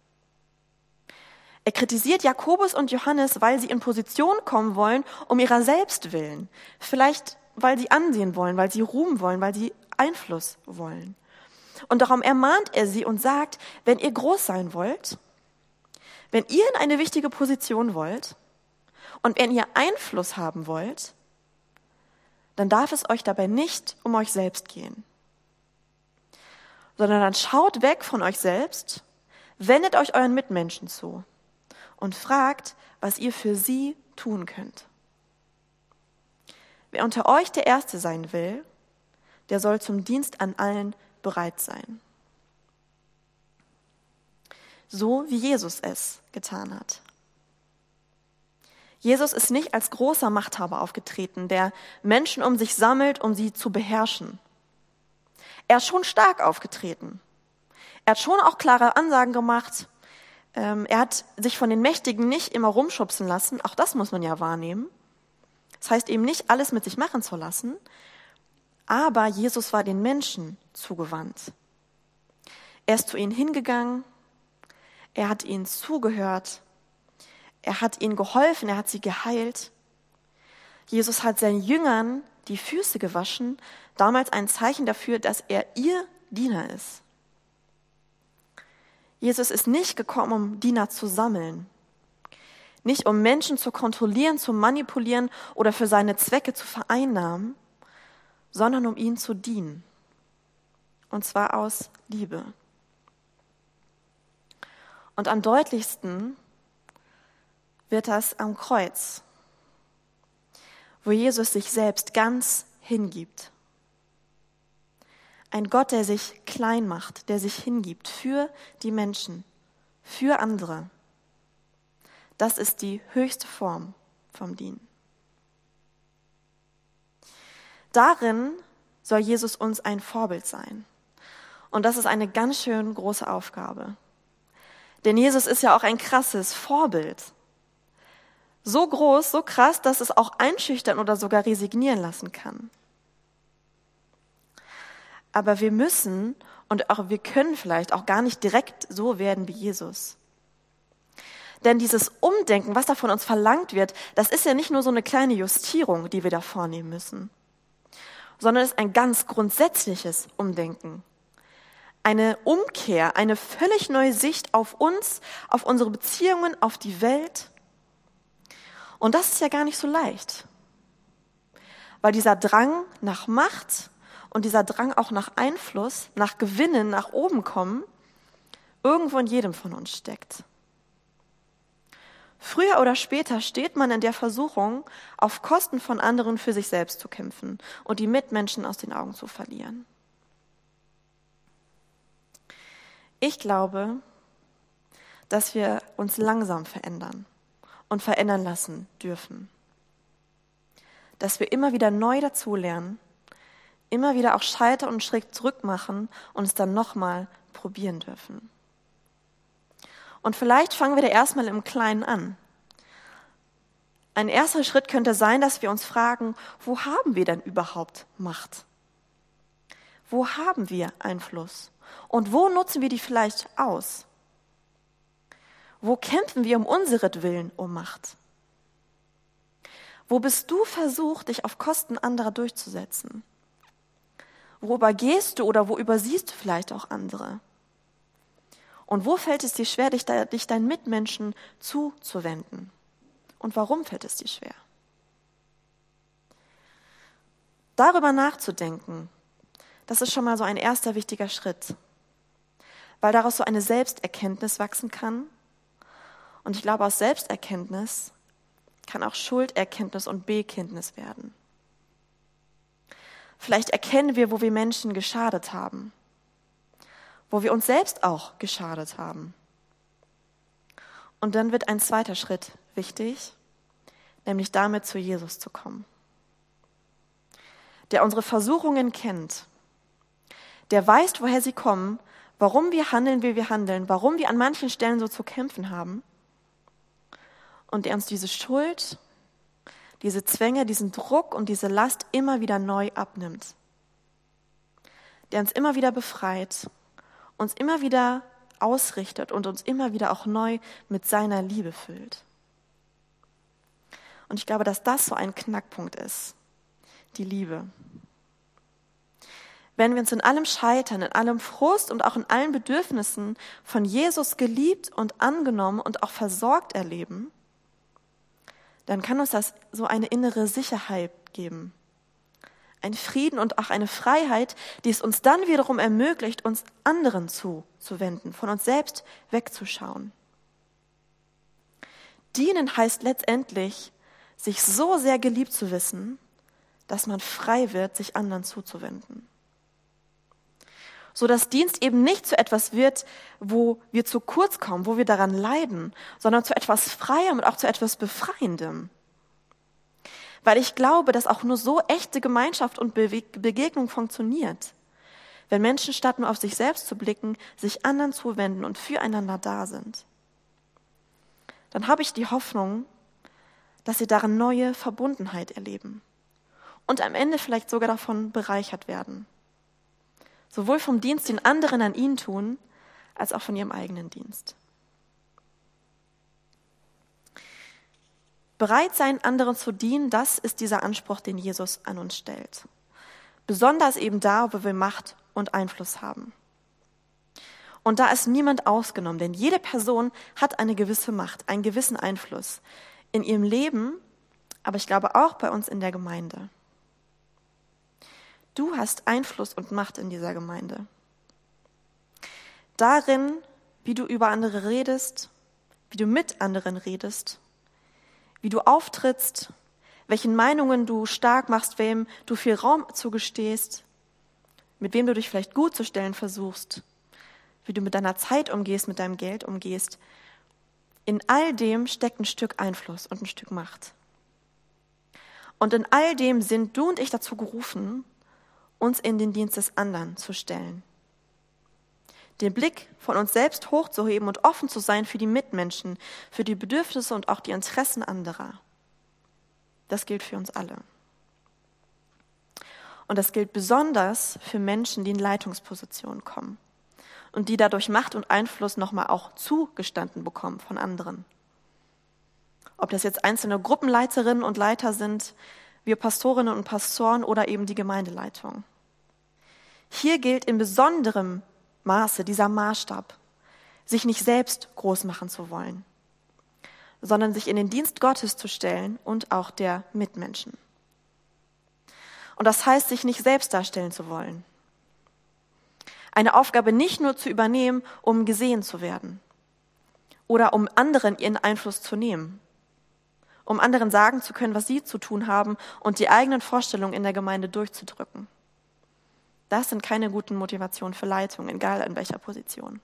Er kritisiert Jakobus und Johannes, weil sie in Position kommen wollen, um ihrer selbst willen. Vielleicht, weil sie Ansehen wollen, weil sie Ruhm wollen, weil sie Einfluss wollen. Und darum ermahnt er sie und sagt, wenn ihr groß sein wollt, wenn ihr in eine wichtige Position wollt und wenn ihr Einfluss haben wollt, dann darf es euch dabei nicht um euch selbst gehen. Sondern dann schaut weg von euch selbst, wendet euch euren Mitmenschen zu und fragt, was ihr für sie tun könnt. Wer unter euch der Erste sein will, der soll zum Dienst an allen bereit sein. So wie Jesus es getan hat. Jesus ist nicht als großer Machthaber aufgetreten, der Menschen um sich sammelt, um sie zu beherrschen. Er ist schon stark aufgetreten. Er hat schon auch klare Ansagen gemacht. Er hat sich von den Mächtigen nicht immer rumschubsen lassen. Auch das muss man ja wahrnehmen. Das heißt eben nicht, alles mit sich machen zu lassen. Aber Jesus war den Menschen zugewandt. Er ist zu ihnen hingegangen. Er hat ihnen zugehört. Er hat ihnen geholfen. Er hat sie geheilt. Jesus hat seinen Jüngern die Füße gewaschen. Damals ein Zeichen dafür, dass er ihr Diener ist. Jesus ist nicht gekommen, um Diener zu sammeln, nicht um Menschen zu kontrollieren, zu manipulieren oder für seine Zwecke zu vereinnahmen, sondern um ihnen zu dienen. Und zwar aus Liebe. Und am deutlichsten wird das am Kreuz, wo Jesus sich selbst ganz hingibt. Ein Gott, der sich klein macht, der sich hingibt für die Menschen, für andere. Das ist die höchste Form vom Dienen. Darin soll Jesus uns ein Vorbild sein. Und das ist eine ganz schön große Aufgabe. Denn Jesus ist ja auch ein krasses Vorbild. So groß, so krass, dass es auch einschüchtern oder sogar resignieren lassen kann. Aber wir müssen und auch wir können vielleicht auch gar nicht direkt so werden wie Jesus. Denn dieses Umdenken, was da von uns verlangt wird, das ist ja nicht nur so eine kleine Justierung, die wir da vornehmen müssen, sondern es ist ein ganz grundsätzliches Umdenken. Eine Umkehr, eine völlig neue Sicht auf uns, auf unsere Beziehungen, auf die Welt. Und das ist ja gar nicht so leicht. Weil dieser Drang nach Macht und dieser Drang auch nach Einfluss, nach Gewinnen, nach oben kommen, irgendwo in jedem von uns steckt. Früher oder später steht man in der Versuchung, auf Kosten von anderen für sich selbst zu kämpfen und die Mitmenschen aus den Augen zu verlieren. Ich glaube, dass wir uns langsam verändern und verändern lassen dürfen. Dass wir immer wieder neu dazulernen, immer wieder auch scheitern und schräg zurück machen und es dann nochmal probieren dürfen. Und vielleicht fangen wir da erstmal im Kleinen an. Ein erster Schritt könnte sein, dass wir uns fragen, wo haben wir denn überhaupt Macht? Wo haben wir Einfluss? Und wo nutzen wir die vielleicht aus? Wo kämpfen wir um unseretwillen um Macht? Wo bist du versucht, dich auf Kosten anderer durchzusetzen? Wo übergehst du oder wo übersiehst du vielleicht auch andere? Und wo fällt es dir schwer, dich deinen Mitmenschen zuzuwenden? Und warum fällt es dir schwer? Darüber nachzudenken, das ist schon mal so ein erster wichtiger Schritt, weil daraus so eine Selbsterkenntnis wachsen kann. Und ich glaube, aus Selbsterkenntnis kann auch Schulderkenntnis und Bekenntnis werden. Vielleicht erkennen wir, wo wir Menschen geschadet haben, wo wir uns selbst auch geschadet haben. Und dann wird ein zweiter Schritt wichtig, nämlich damit zu Jesus zu kommen, der unsere Versuchungen kennt, der weiß, woher sie kommen, warum wir handeln, wie wir handeln, warum wir an manchen Stellen so zu kämpfen haben und der uns diese Schuld, diese Zwänge, diesen Druck und diese Last immer wieder neu abnimmt, der uns immer wieder befreit, uns immer wieder ausrichtet und uns immer wieder auch neu mit seiner Liebe füllt. Und ich glaube, dass das so ein Knackpunkt ist, die Liebe. Wenn wir uns in allem Scheitern, in allem Frust und auch in allen Bedürfnissen von Jesus geliebt und angenommen und auch versorgt erleben, dann kann uns das so eine innere Sicherheit geben. Ein Frieden und auch eine Freiheit, die es uns dann wiederum ermöglicht, uns anderen zuzuwenden, von uns selbst wegzuschauen. Dienen heißt letztendlich, sich so sehr geliebt zu wissen, dass man frei wird, sich anderen zuzuwenden. So dass Dienst eben nicht zu etwas wird, wo wir zu kurz kommen, wo wir daran leiden, sondern zu etwas Freiem und auch zu etwas Befreiendem. Weil ich glaube, dass auch nur so echte Gemeinschaft und Begegnung funktioniert, wenn Menschen statt nur auf sich selbst zu blicken, sich anderen zuwenden und füreinander da sind. Dann habe ich die Hoffnung, dass sie darin neue Verbundenheit erleben und am Ende vielleicht sogar davon bereichert werden. Sowohl vom Dienst, den anderen an ihnen tun, als auch von ihrem eigenen Dienst. Bereit sein, anderen zu dienen, das ist dieser Anspruch, den Jesus an uns stellt. Besonders eben da, wo wir Macht und Einfluss haben. Und da ist niemand ausgenommen, denn jede Person hat eine gewisse Macht, einen gewissen Einfluss in ihrem Leben, aber ich glaube auch bei uns in der Gemeinde. Du hast Einfluss und Macht in dieser Gemeinde. Darin, wie du über andere redest, wie du mit anderen redest, wie du auftrittst, welchen Meinungen du stark machst, wem du viel Raum zugestehst, mit wem du dich vielleicht gut zu stellen versuchst, wie du mit deiner Zeit umgehst, mit deinem Geld umgehst. In all dem steckt ein Stück Einfluss und ein Stück Macht. Und in all dem sind du und ich dazu gerufen, uns in den Dienst des anderen zu stellen. Den Blick von uns selbst hochzuheben und offen zu sein für die Mitmenschen, für die Bedürfnisse und auch die Interessen anderer. Das gilt für uns alle. Und das gilt besonders für Menschen, die in Leitungspositionen kommen und die dadurch Macht und Einfluss nochmal auch zugestanden bekommen von anderen. Ob das jetzt einzelne Gruppenleiterinnen und Leiter sind, wir Pastorinnen und Pastoren oder eben die Gemeindeleitung. Hier gilt in besonderem Maße dieser Maßstab, sich nicht selbst groß machen zu wollen, sondern sich in den Dienst Gottes zu stellen und auch der Mitmenschen. Und das heißt, sich nicht selbst darstellen zu wollen. Eine Aufgabe nicht nur zu übernehmen, um gesehen zu werden oder um anderen ihren Einfluss zu nehmen, um anderen sagen zu können, was sie zu tun haben und die eigenen Vorstellungen in der Gemeinde durchzudrücken. Das sind keine guten Motivationen für Leitung, egal in welcher Position.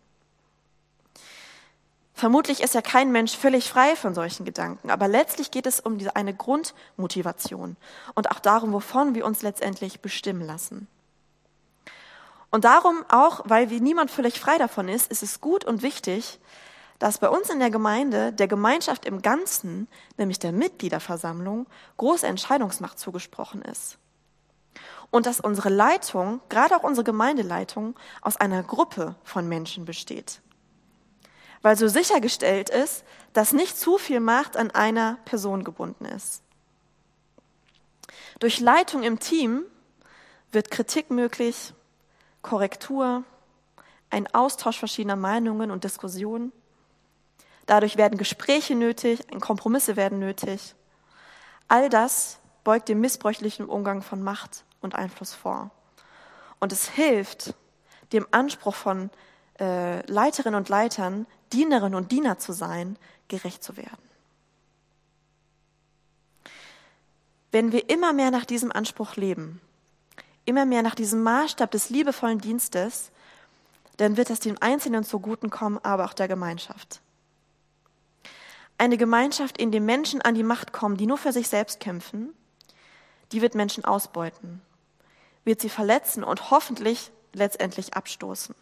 Vermutlich ist ja kein Mensch völlig frei von solchen Gedanken, aber letztlich geht es um eine Grundmotivation und auch darum, wovon wir uns letztendlich bestimmen lassen. Und darum auch, weil niemand völlig frei davon ist es gut und wichtig, dass bei uns in der Gemeinde, der Gemeinschaft im Ganzen, nämlich der Mitgliederversammlung, große Entscheidungsmacht zugesprochen ist. Und dass unsere Leitung, gerade auch unsere Gemeindeleitung, aus einer Gruppe von Menschen besteht. Weil so sichergestellt ist, dass nicht zu viel Macht an einer Person gebunden ist. Durch Leitung im Team wird Kritik möglich, Korrektur, ein Austausch verschiedener Meinungen und Diskussionen. Dadurch werden Gespräche nötig, Kompromisse werden nötig. All das beugt dem missbräuchlichen Umgang von Macht und Einfluss vor. Und es hilft, dem Anspruch von Leiterinnen und Leitern, Dienerinnen und Diener zu sein, gerecht zu werden. Wenn wir immer mehr nach diesem Anspruch leben, immer mehr nach diesem Maßstab des liebevollen Dienstes, dann wird das dem Einzelnen zuguten kommen, aber auch der Gemeinschaft. Eine Gemeinschaft, in der Menschen an die Macht kommen, die nur für sich selbst kämpfen, die wird Menschen ausbeuten, wird sie verletzen und hoffentlich letztendlich abstoßen.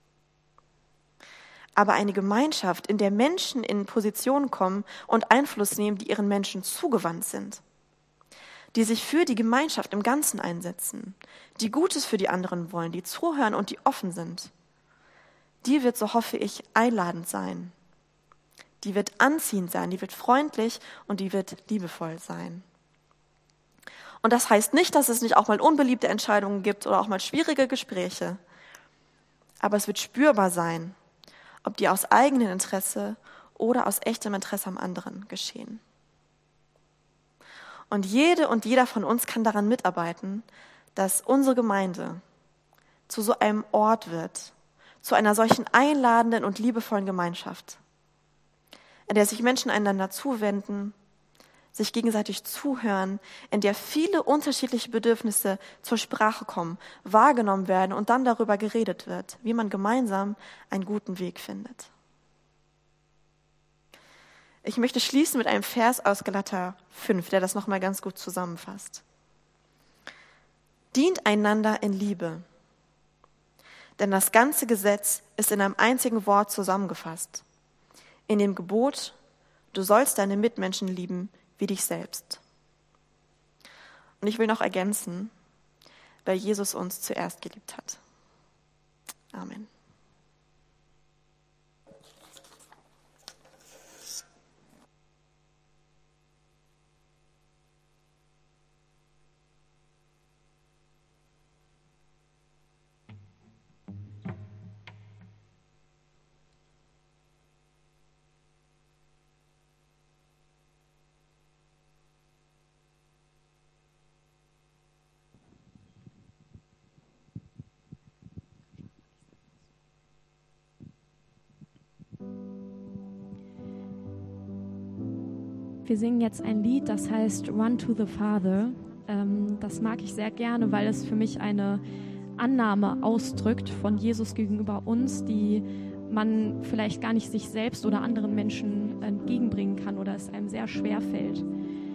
Aber eine Gemeinschaft, in der Menschen in Positionen kommen und Einfluss nehmen, die ihren Menschen zugewandt sind, die sich für die Gemeinschaft im Ganzen einsetzen, die Gutes für die anderen wollen, die zuhören und die offen sind, die wird, so hoffe ich, einladend sein. Die wird anziehend sein, die wird freundlich und die wird liebevoll sein. Und das heißt nicht, dass es nicht auch mal unbeliebte Entscheidungen gibt oder auch mal schwierige Gespräche. Aber es wird spürbar sein, ob die aus eigenem Interesse oder aus echtem Interesse am anderen geschehen. Und jede und jeder von uns kann daran mitarbeiten, dass unsere Gemeinde zu so einem Ort wird, zu einer solchen einladenden und liebevollen Gemeinschaft, in der sich Menschen einander zuwenden, sich gegenseitig zuhören, in der viele unterschiedliche Bedürfnisse zur Sprache kommen, wahrgenommen werden und dann darüber geredet wird, wie man gemeinsam einen guten Weg findet. Ich möchte schließen mit einem Vers aus Galater 5, der das nochmal ganz gut zusammenfasst. Dient einander in Liebe, denn das ganze Gesetz ist in einem einzigen Wort zusammengefasst. In dem Gebot, du sollst deine Mitmenschen lieben wie dich selbst. Und ich will noch ergänzen, weil Jesus uns zuerst geliebt hat. Amen. Wir singen jetzt ein Lied, das heißt Run to the Father. Das mag ich sehr gerne, weil es für mich eine Annahme ausdrückt von Jesus gegenüber uns, die man vielleicht gar nicht sich selbst oder anderen Menschen entgegenbringen kann oder es einem sehr schwer fällt.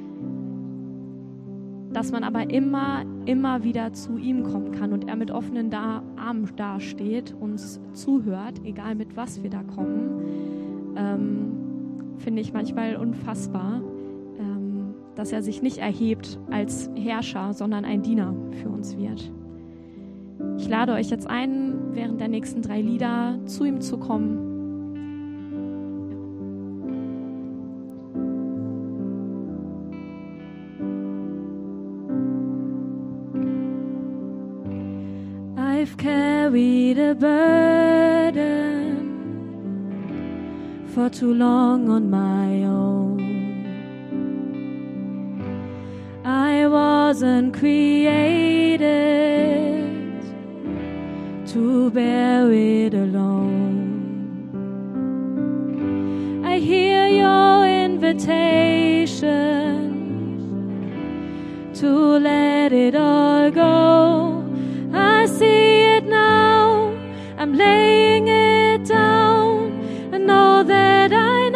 Dass man aber immer wieder zu ihm kommen kann und er mit offenen Armen dasteht, uns zuhört, egal mit was wir da kommen, finde ich manchmal unfassbar, dass er sich nicht erhebt als Herrscher, sondern ein Diener für uns wird. Ich lade euch jetzt ein, während der nächsten 3 Lieder zu ihm zu kommen. I've carried a burden for too long on my own. I wasn't created to bear it alone. I hear your invitation to let it all go. I see it now, I'm laying it down. I know that I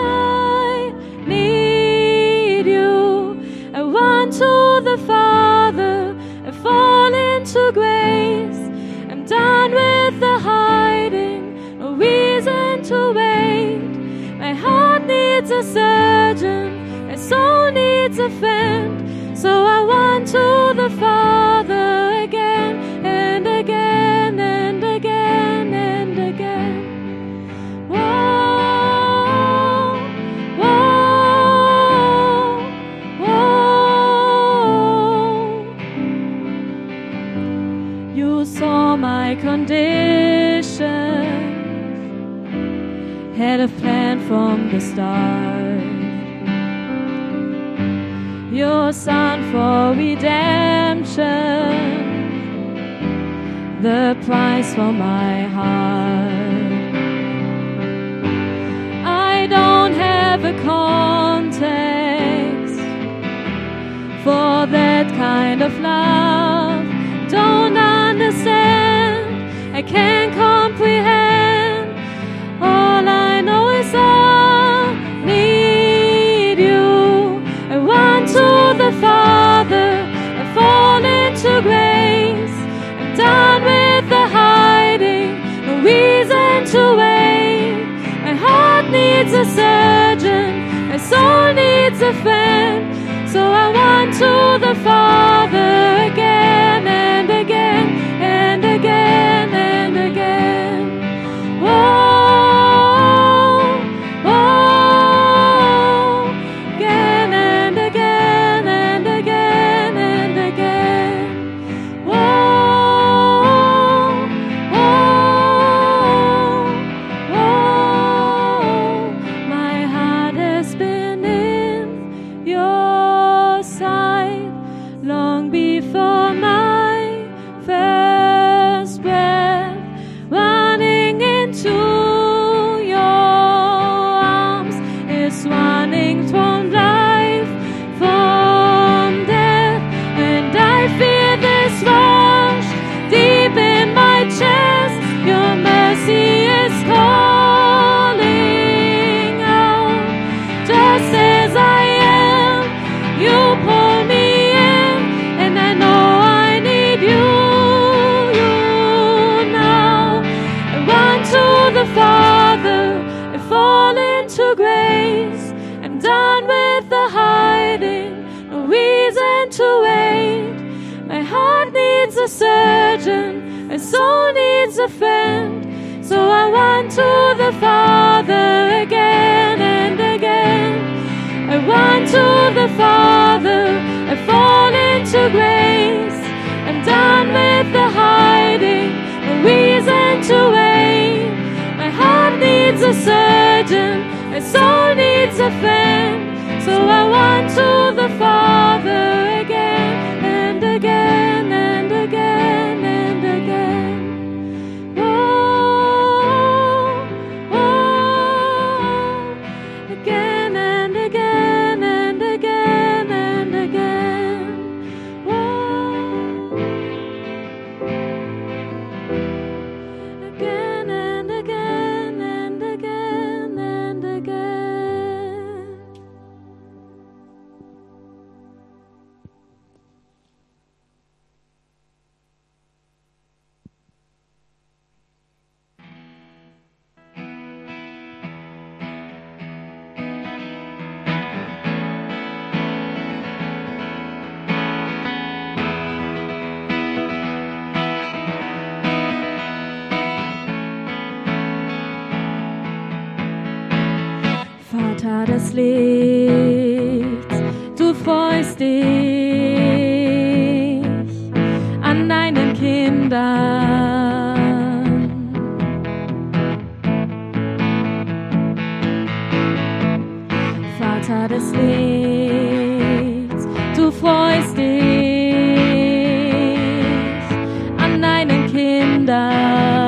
need you. I run to the Father, I fall into grace. I'm done with the hiding, no reason to wait. My heart needs a surgeon, my soul needs a friend. So I run to the Father again and again and again and again. Whoa, whoa, whoa. You saw my condition, had a plan from the start. Your Son for redemption, the price for my heart. I don't have a context for that kind of love. Don't understand, I can't comprehend. All I know is I need you. I run to the Father, I fall into grace. I'm done with the hiding, no reason to wait. My heart needs a surgeon, my soul needs a friend. So I run to the Father again and again and again and again. Whoa. A surgeon, my soul needs a friend. So I run to the Father again and again. I run to the Father, I fall into grace. I'm done with the hiding, no reason to wait. My heart needs a surgeon, my soul needs a friend. So I run to the Father again and again and again and again. Whoa, whoa, again and again and again and again. Whoa. Vater des Lichts, du freust dich an deinen Kindern. Vater des Lichts, du freust dich an deinen Kindern.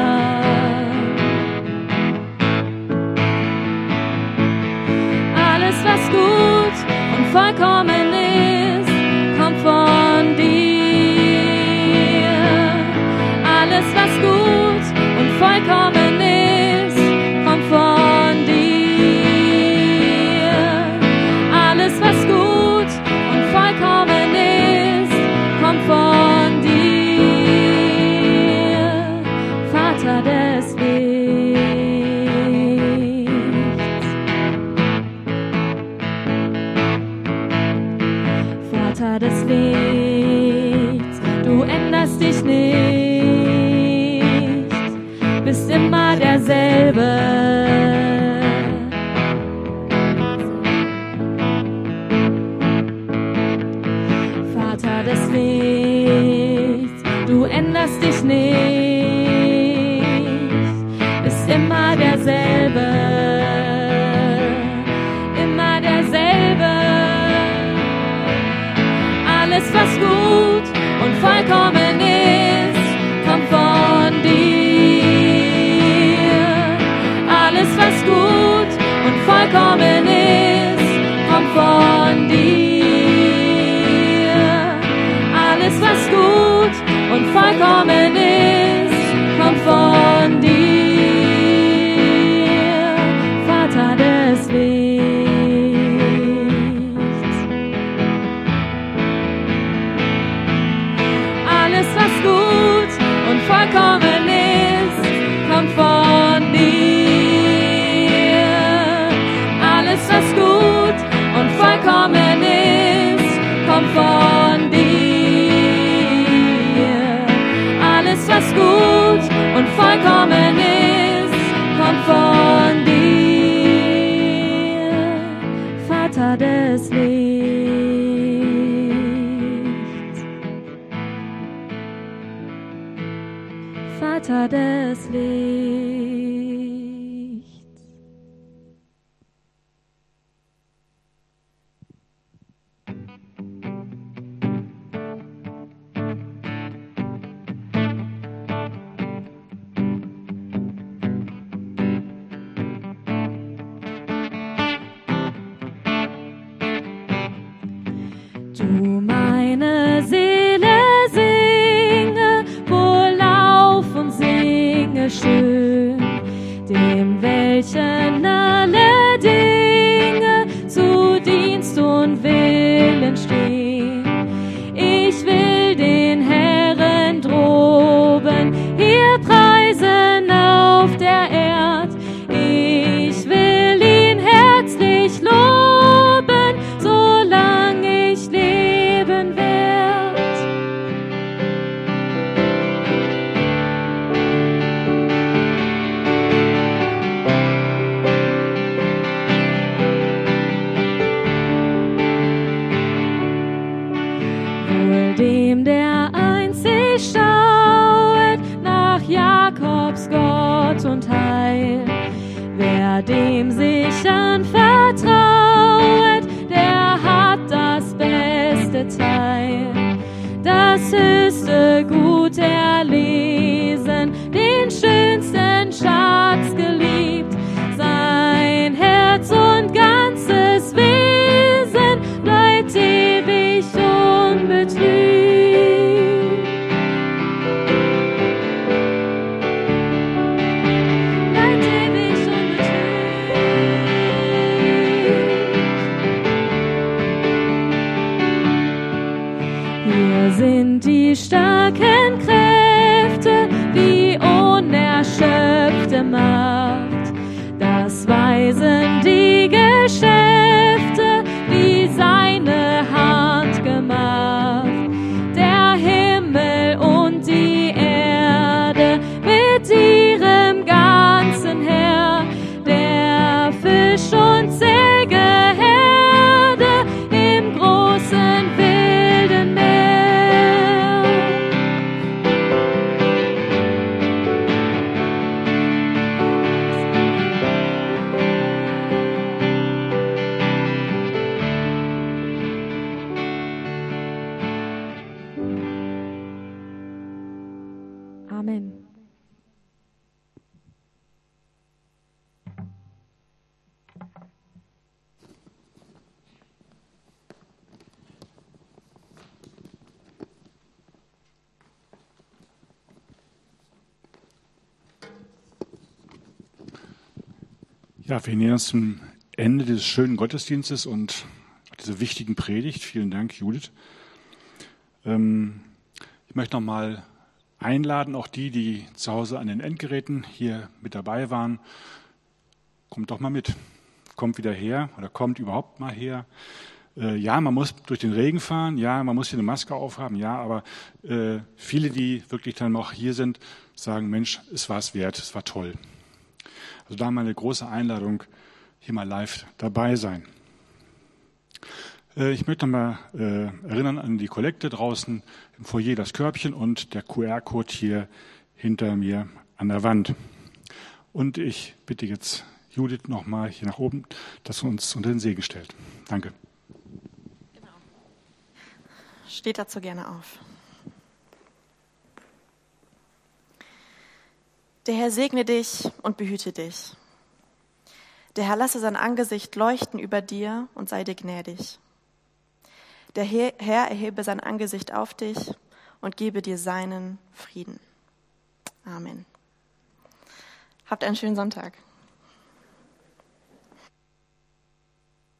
Alles, was gut und vollkommen ist, kommt von dir. Alles, was gut und vollkommen ist, kommt von dir. Alles, was gut und vollkommen ist, kommt von dir. Vater des Lichts. Vater des Lichts, du änderst dich nicht, bist immer derselbe. Vater des Lichts, du änderst dich nicht, bist immer derselbe, immer derselbe. Alles, was gut und vollkommen ist, kommt von dir. Alles, was gut und vollkommen ist, kommt von dir. Alles, was gut und vollkommen ist, kommt von dir. Vater des Lichts. Alles, was gut und vollkommen ist, kommt von dir. Alles, was gut und vollkommen ist, kommt von dir. Alles, was gut und vollkommen ist, kommt von dir. Vater des Lichts. Vater des Lichts. Du meine Seele singe, wohlauf und singe schön, dem welchen alle Dinge zu Dienst und Willen stehen. Ich will den Herren droben hier preisen auf der Erd. Ich will ihn herzlich loben, solange ich leben werd. Ja, wir nähern uns zum Ende dieses schönen Gottesdienstes und dieser wichtigen Predigt. Vielen Dank, Judith. Ich möchte nochmal einladen, auch die zu Hause an den Endgeräten hier mit dabei waren, kommt doch mal mit. Kommt wieder her oder kommt überhaupt mal her. Ja, man muss durch den Regen fahren, ja, man muss hier eine Maske aufhaben, ja, aber viele, die wirklich dann noch hier sind, sagen, Mensch, es war es wert, es war toll. Also da mal eine große Einladung, hier mal live dabei sein. Ich möchte nochmal erinnern an die Kollekte draußen im Foyer, das Körbchen und der QR-Code hier hinter mir an der Wand. Und ich bitte jetzt Judith nochmal hier nach oben, dass sie uns unter den Segen stellt. Danke. Genau. Steht dazu gerne auf. Der Herr segne dich und behüte dich. Der Herr lasse sein Angesicht leuchten über dir und sei dir gnädig. Der Herr erhebe sein Angesicht auf dich und gebe dir seinen Frieden. Amen. Habt einen schönen Sonntag.